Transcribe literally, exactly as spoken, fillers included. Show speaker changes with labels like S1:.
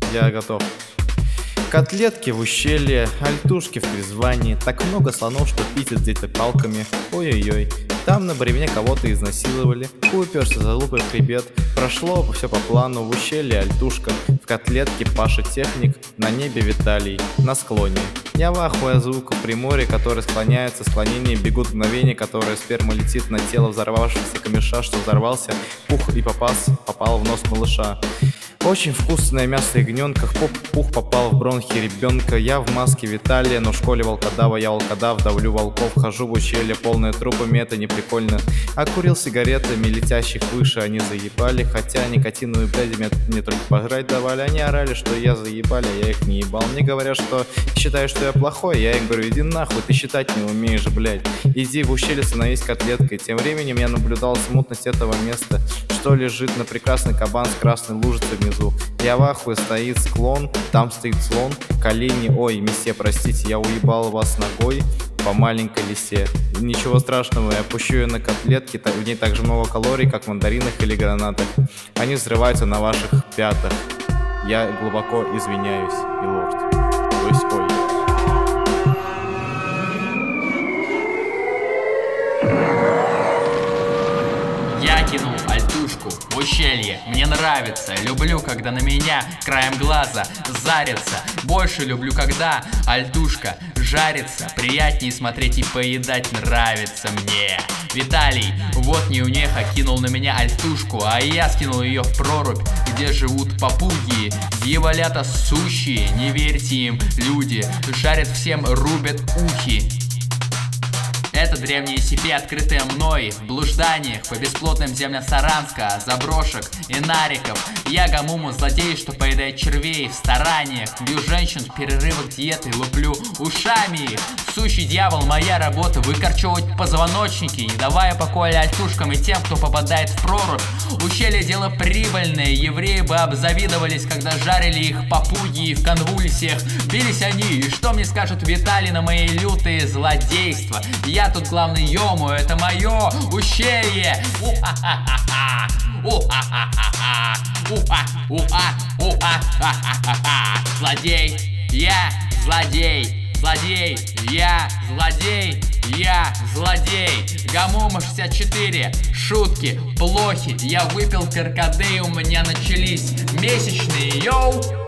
S1: я готов. Котлетки в ущелье, альтушки в призвании. Так много слонов, что пиздят где-то палками. Ой-ой-ой. Там на бремене кого-то изнасиловали. Уперся за лупой в хребет. Прошло все по плану. В ущелье альтушка, в котлетке Паша техник, на небе Виталий, на склоне. Я в ахуе от звука в приморье, который склоняется, склонение, бегут мгновения, которое сперма летит на тело взорвавшегося камеша, что взорвался, пух и попас, попал в нос малыша. Очень вкусное мясо ягненка, пух, пух попал в бронхи ребенка. Я в маске Виталия, но в школе волкодава. Я волкодав, давлю волков, хожу в ущелье, полное трупами, это не прикольно. А курил сигаретами, летящих выше, они заебали. Хотя никотиновые бляди мне, мне только пограть давали. Они орали, что я заебали, а я их не ебал. Мне говорят, что считаю, что я плохой. Я им говорю, иди нахуй, ты считать не умеешь, блядь. Иди в ущелье, становись котлеткой. Тем временем я наблюдал смутность этого места, что лежит на прекрасный кабан с красной лужицей внизу. Я в ахуе, стоит склон, там стоит слон, колени, ой, месье, простите, я уебал вас ногой по маленькой лисе. Ничего страшного, я пущу ее на котлетки, в ней так же много калорий, как в мандаринах или гранатах. Они взрываются на ваших пятах. Я глубоко извиняюсь, милорд. То есть, ой.
S2: Я кинул альтушку в ущелье, мне нравится. Люблю, когда на меня краем глаза зарится. Больше люблю, когда альтушка жарится. Приятнее смотреть и поедать нравится мне. Виталий, вот неумеха, кинул на меня альтушку, а я скинул ее в прорубь, где живут попуги. Дьяволята сущие, не верьте им, люди. Жарят всем, рубят ухи. Это древние сипи, открытые мной в блужданиях по бесплотным землям Саранска, заброшек и нариков. Я гамуму злодей, что поедает червей в стараниях. Бью женщин в перерывах диеты, луплю ушами. Сущий дьявол, моя работа выкорчевывать позвоночники, не давая покоя альтушкам и тем, кто попадает в прорубь. Ущелье дело прибыльное, евреи бы обзавидовались, когда жарили их попуги в конвульсиях. Бились они, и что мне скажет Виталий на мои лютые злодейства? Я тут главный, ему, это мое ущелье. У-ха-ха-ха-ха. У-ха-ха-ха-ха. У-ха-ха-ха-ха. Злодей, я злодей, злодей, я злодей, я злодей. Гамума шестьдесят четыре, шутки плохи. Я выпил каркаде, у меня начались месячные, йоу.